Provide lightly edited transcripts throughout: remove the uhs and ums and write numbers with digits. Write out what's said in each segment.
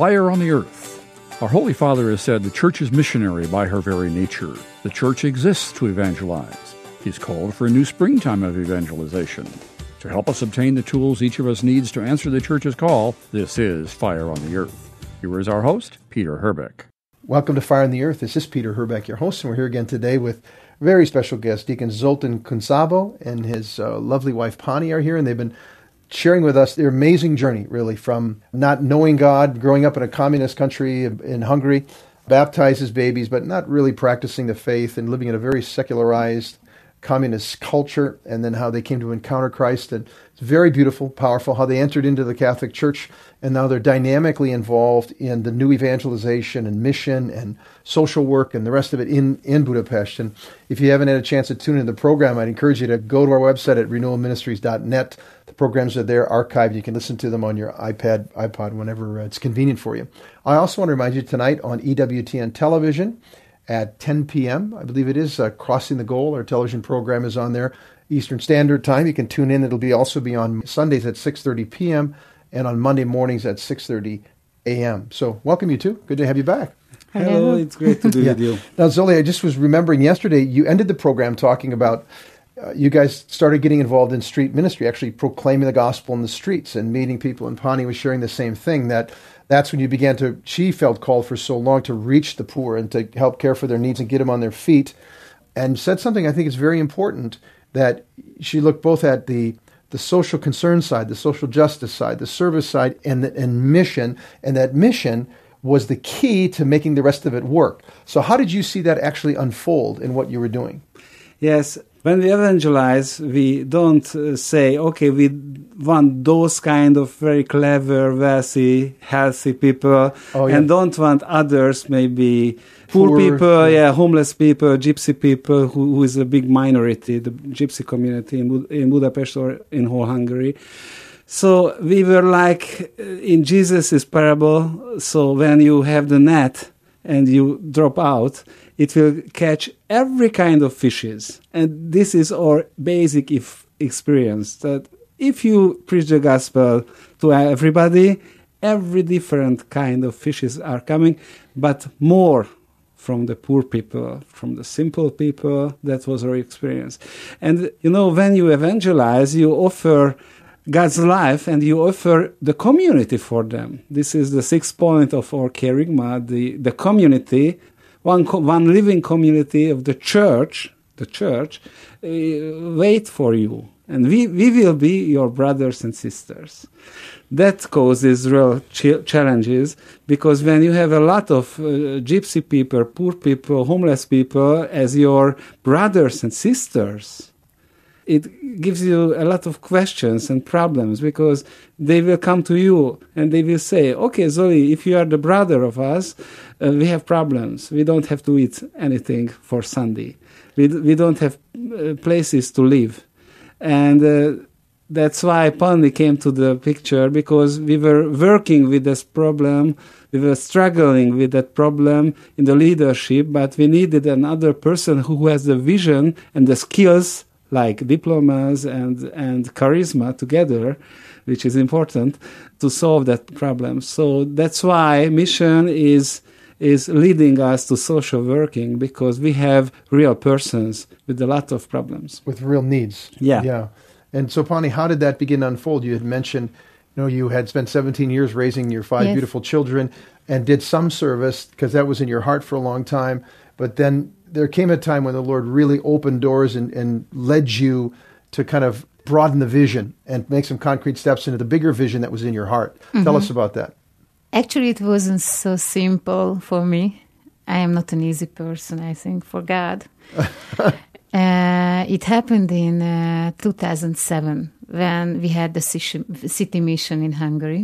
Fire on the Earth. Our Holy Father has said the Church is missionary by her very nature. The Church exists to evangelize. He's called for a new springtime of evangelization. To help us obtain the tools each of us needs to answer the Church's call, this is Fire on the Earth. Here is our host, Peter Herbeck. Welcome to Fire on the Earth. This is Peter Herbeck, your host, and we're here again today with very special guest, Deacon Zoltan Kunsabo and his lovely wife, Pani, are here, and they've been sharing with us their amazing journey, really, from not knowing God, growing up in a communist country in Hungary, baptized as babies, but not really practicing the faith and living in a very secularized communist culture, and then how they came to encounter Christ. And it's very beautiful, powerful, how they entered into the Catholic Church, and now they're dynamically involved in the new evangelization and mission and social work and the rest of it in Budapest. And if you haven't had a chance to tune into the program, I'd encourage you to go to our website at renewalministries.net. The programs are there, archived. You can listen to them on your iPod, whenever it's convenient for you. I also want to remind you tonight on EWTN television, at 10 p.m., I believe it is, Crossing the Goal. Our television program is on there, Eastern Standard Time. You can tune in. It'll also be on Sundays at 6:30 p.m. and on Monday mornings at 6:30 a.m. So welcome, you two. Good to have you back. Hello, it's great to be with you. Now, Zoli, I just was remembering yesterday, you ended the program talking about you guys started getting involved in street ministry, actually proclaiming the gospel in the streets and meeting people. And Pani was sharing the same thing, that's when you began she felt called for so long to reach the poor and to help care for their needs and get them on their feet, and said something I think is very important, that she looked both at the social concern side, the social justice side, the service side, and mission, and that mission was the key to making the rest of it work. So how did you see that actually unfold in what you were doing? Yes. When we evangelize, we don't say, okay, we want those kind of very clever, wealthy, healthy people, and don't want others, maybe poor people, homeless people, gypsy people, who is a big minority, the gypsy community in Budapest or in whole Hungary. So we were like in Jesus' parable, so when you have the net and you drop out, it will catch every kind of fishes. And this is our basic experience, that if you preach the gospel to everybody, every different kind of fishes are coming, but more from the poor people, from the simple people. That was our experience. And, when you evangelize, you offer God's life, and you offer the community for them. This is the 6th point of our kerygma, the community, one living community of the church, wait for you. And we will be your brothers and sisters. That causes real challenges, because when you have a lot of gypsy people, poor people, homeless people as your brothers and sisters, it gives you a lot of questions and problems, because they will come to you and they will say, okay, Zoli, if you are the brother of us, we have problems. We don't have to eat anything for Sunday. We don't have places to live. And that's why Pani came to the picture, because we were working with this problem. We were struggling with that problem in the leadership, but we needed another person who has the vision and the skills, like diplomas and charisma together, which is important to solve that problem. So that's why mission is leading us to social working, because we have real persons with a lot of problems. With real needs. Yeah. And so, Pani, how did that begin to unfold? You had mentioned, you had spent 17 years raising your 5 beautiful children and did some service, because that was in your heart for a long time. But then there came a time when the Lord really opened doors and led you to kind of broaden the vision and make some concrete steps into the bigger vision that was in your heart. Mm-hmm. Tell us about that. Actually, it wasn't so simple for me. I am not an easy person, I think, for God. It happened in 2007 when we had the city mission in Hungary.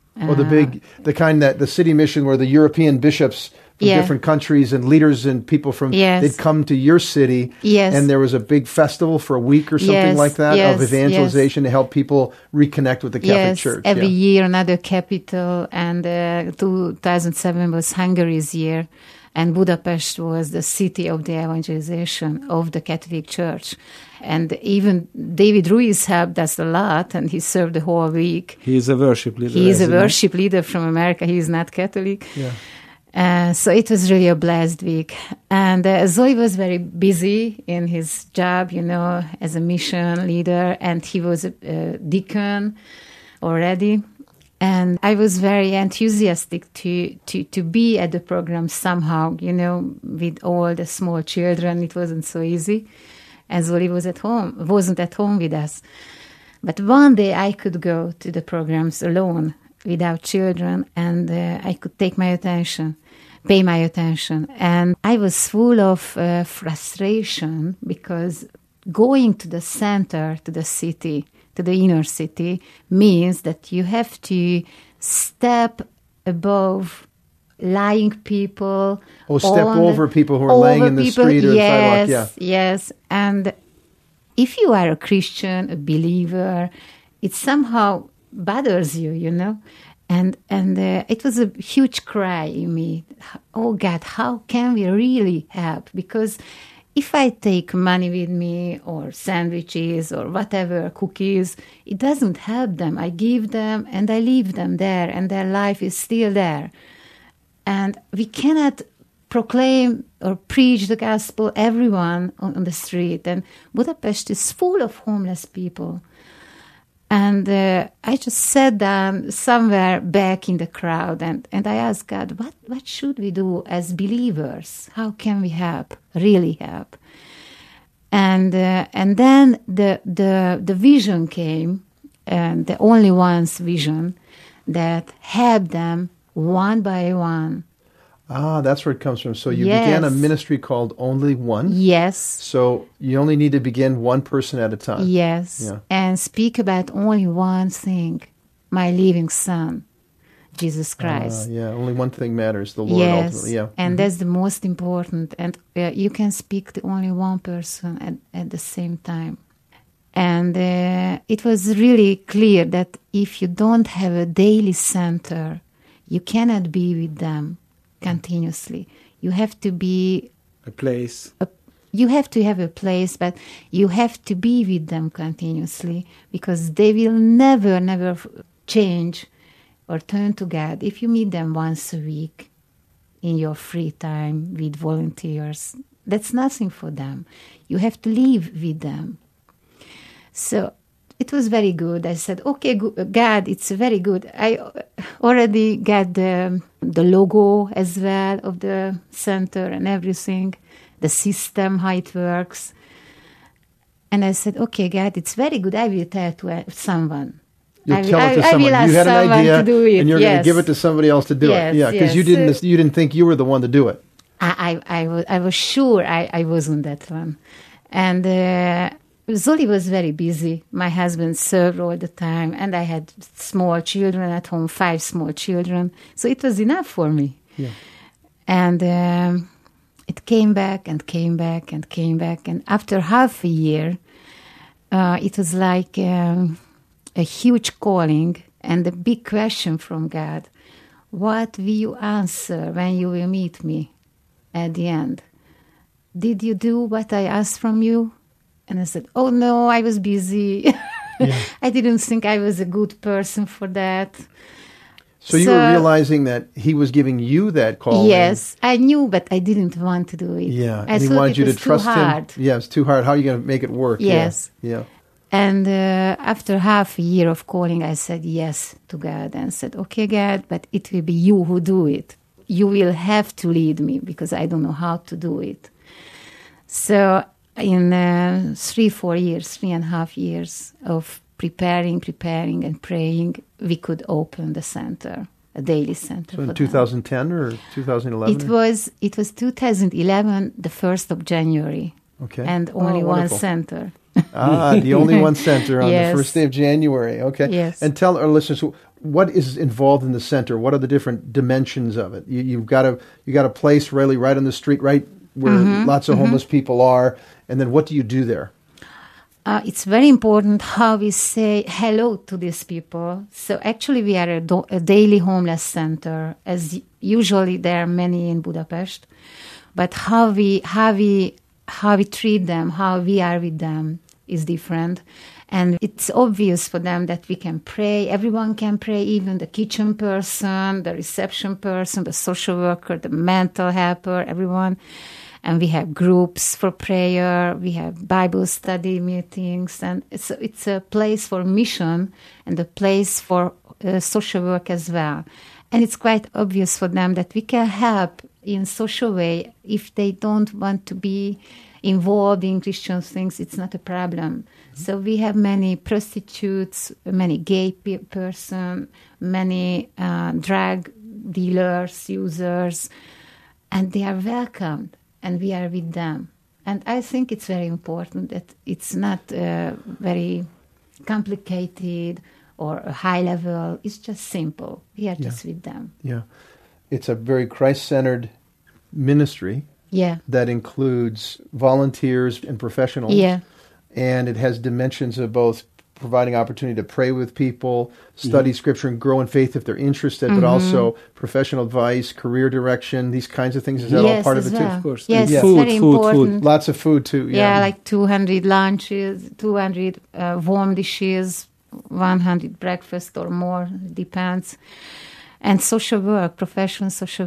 The city mission where the European bishops from different countries and leaders and people from, they'd come to your city, and there was a big festival for a week or something like that of evangelization to help people reconnect with the Catholic Church. Every year another capital, and 2007 was Hungary's year. And Budapest was the city of the evangelization of the Catholic Church. And even David Ruiz helped us a lot, and he served the whole week. He is a worship leader. He is a worship leader from America. He is not Catholic. Yeah. So it was really a blessed week. And Zoe was very busy in his job, as a mission leader, and he was a deacon already. And I was very enthusiastic to be at the program somehow, with all the small children. It wasn't so easy. And Zoli wasn't at home with us. But one day I could go to the programs alone without children, and I could pay my attention. And I was full of frustration because going to the center, to the city, to the inner city, means that you have to step above lying people. Step over people who are laying in the street or sidewalk. Yeah. Yes. And if you are a Christian, a believer, it somehow bothers you, And it was a huge cry in me. Oh, God, how can we really help? Because if I take money with me or sandwiches or whatever, cookies, it doesn't help them. I give them and I leave them there, and their life is still there. And we cannot proclaim or preach the gospel everyone on the street. And Budapest is full of homeless people. And I just sat down somewhere back in the crowd, and I asked God, what should we do as believers? How can we help, really help? And then the vision came, the only one's vision, that helped them one by one. That's where it comes from. So you began a ministry called Only One? Yes. So you only need to begin one person at a time? Yes. Yeah. And speak about only one thing, my living Son, Jesus Christ. Only one thing matters, the Lord ultimately. Yeah. And that's the most important. And you can speak to only one person at the same time. And it was really clear that if you don't have a daily center, you cannot be with them continuously. You have to be a place. You have to have a place, but you have to be with them continuously, because they will never change or turn to God if you meet them once a week in your free time with volunteers. That's nothing for them. You have to live with them. So it was very good. I said, okay, God, it's very good. I already got the logo as well of the center and everything, the system, how it works. And I said, okay, God, it's very good. I will tell to someone. You'll tell it to someone. You had an idea, and you're going to give it to somebody else to do it. Yeah, because you didn't think you were the one to do it. I was sure I wasn't that one. And Zoli was very busy. My husband served all the time, and I had small children at home, 5 small children. So it was enough for me. Yeah. And it came back and came back and came back. And after half a year, it was like a huge calling and a big question from God. What will you answer when you will meet me at the end? Did you do what I asked from you? And I said, oh, no, I was busy. I didn't think I was a good person for that. So you were realizing that he was giving you that call. Yes, I knew, but I didn't want to do it. Yeah, and he wanted you to trust him. Yeah, it's too hard. How are you going to make it work? Yes. Yeah. And after half a year of calling, I said yes to God and said, okay, God, but it will be you who do it. You will have to lead me because I don't know how to do it. So in 3.5 years of preparing and praying, we could open the center, a daily center. So in 2010 or 2011? It was 2011, the 1st of January. Okay. And only one center. The only one center on the first day of January. Okay. Yes. And tell our listeners, what is involved in the center? What are the different dimensions of it? You got a place really right on the street, right where lots of homeless people are. And then what do you do there? it's very important how we say hello to these people. So actually we are a daily homeless center, as usually there are many in Budapest. But how we treat them, how we are with them is different. And it's obvious for them that we can pray. Everyone can pray, even the kitchen person, the reception person, the social worker, the mental helper, everyone. And we have groups for prayer. We have Bible study meetings. And it's a place for mission and a place for social work as well. And it's quite obvious for them that we can help in social way. If they don't want to be involved in Christian things, it's not a problem. So we have many prostitutes, many gay person, many drug dealers, users, and they are welcomed, and we are with them. And I think it's very important that it's not very complicated or a high level. It's just simple. We are just with them. Yeah. It's a very Christ-centered ministry. Yeah. That includes volunteers and professionals. Yeah. And it has dimensions of both providing opportunity to pray with people, study Scripture, and grow in faith if they're interested, but also professional advice, career direction, these kinds of things. Is that all part of it too? Of course. Yes, and very important. Food. Lots of food too. Yeah, like 200 lunches, 200 warm dishes, 100 breakfast or more, depends. And social work, professional social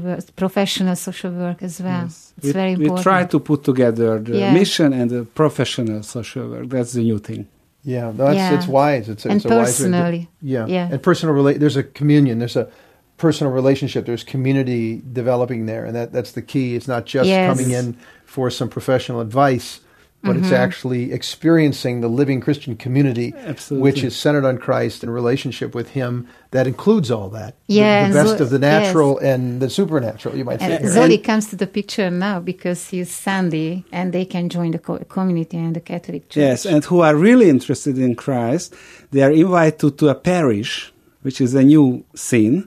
work as well. Yes. It's very important. We try to put together the mission and the professional social work. That's the new thing. Yeah, it's wise. It's a wise personally. Yeah. And there's a communion. There's a personal relationship. There's community developing there, and that's the key. It's not just coming in for some professional advice, but it's actually experiencing the living Christian community, which is centered on Christ and relationship with Him. That includes all that. Yeah, the best of the natural and the supernatural, you might say. Zoli comes to the picture now because he's Sunday, and they can join the community and the Catholic Church. Yes, and who are really interested in Christ, they are invited to a parish, which is a new scene,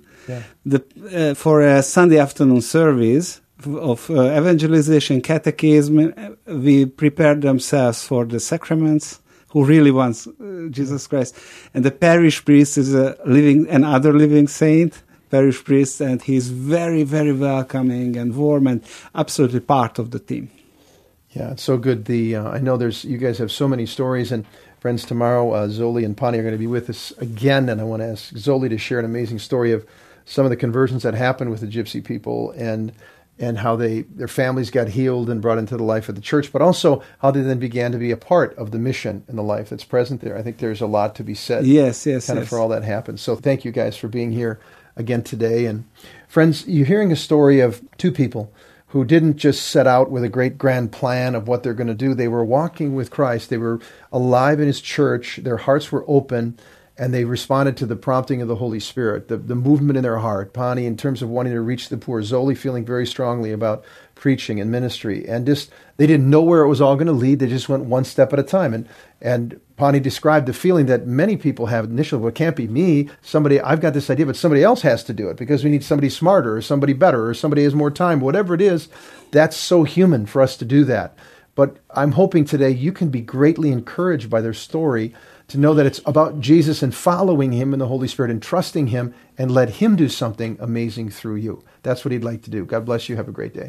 for a Sunday afternoon service of evangelization, catechism. We prepare themselves for the sacraments, who really wants Jesus Christ. And the parish priest is another living saint, parish priest, and he's very, very welcoming and warm and absolutely part of the team. Yeah, it's so good. I know you guys have so many stories, and friends, tomorrow Zoli and Pani are going to be with us again, and I want to ask Zoli to share an amazing story of some of the conversions that happened with the Gypsy people and how their families got healed and brought into the life of the church, but also how they then began to be a part of the mission and the life that's present there. I think there's a lot to be said. Yes. For all that happened. So thank you guys for being here again today. And friends, you're hearing a story of two people who didn't just set out with a great grand plan of what they're going to do. They were walking with Christ. They were alive in His church. Their hearts were open, and they responded to the prompting of the Holy Spirit, the movement in their heart. Pani, in terms of wanting to reach the poor. Zoli, feeling very strongly about preaching and ministry. And just, they didn't know where it was all going to lead. They just went one step at a time. And Pani described the feeling that many people have initially, well, it can't be me. I've got this idea, but somebody else has to do it because we need somebody smarter or somebody better or somebody has more time. Whatever it is, that's so human for us to do that. But I'm hoping today you can be greatly encouraged by their story to know that it's about Jesus and following Him in the Holy Spirit and trusting Him and let Him do something amazing through you. That's what He'd like to do. God bless you. Have a great day.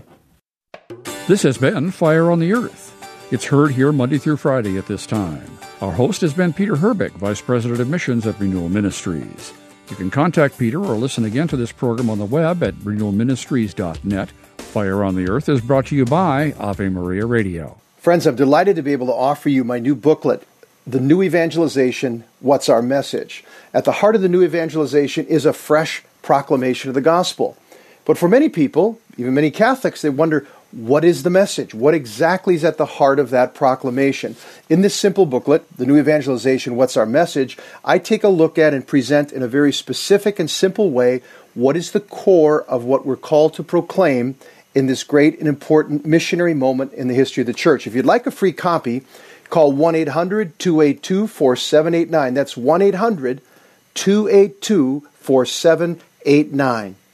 This has been Fire on the Earth. It's heard here Monday through Friday at this time. Our host has been Peter Herbeck, Vice President of Missions at Renewal Ministries. You can contact Peter or listen again to this program on the web at renewalministries.net. Fire on the Earth is brought to you by Ave Maria Radio. Friends, I'm delighted to be able to offer you my new booklet, The New Evangelization, What's Our Message? At the heart of the New Evangelization is a fresh proclamation of the gospel. But for many people, even many Catholics, they wonder, what is the message? What exactly is at the heart of that proclamation? In this simple booklet, The New Evangelization, What's Our Message? I take a look at and present in a very specific and simple way what is the core of what we're called to proclaim in this great and important missionary moment in the history of the church. If you'd like a free copy, call 1-800-282-4789. That's 1-800-282-4789.